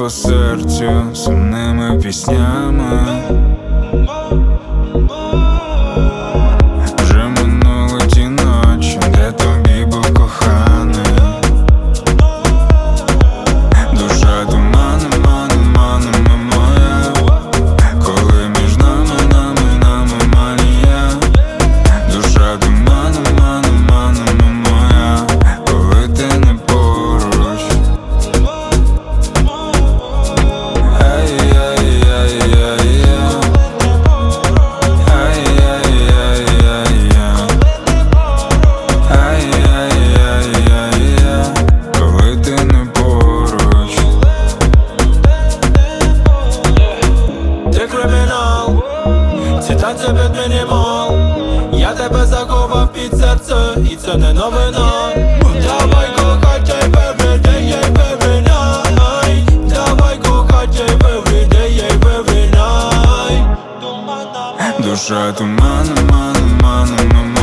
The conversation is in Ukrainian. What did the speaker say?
по серцю сумними піснями. Вже минули ті ночі, де тобі був коханий. Душа туманом, маном, маном моя, коли між нами манія. Душа туманом, маном, маном моя, коли ти не поруч. Коли ти не поруч. Ти кримінал, ці танці під мінімал. Я тебе заховав під серце, і це не новина. Давай кохать every day, every night. Давай кохать every day, every night. Душа туманом, маном, маном.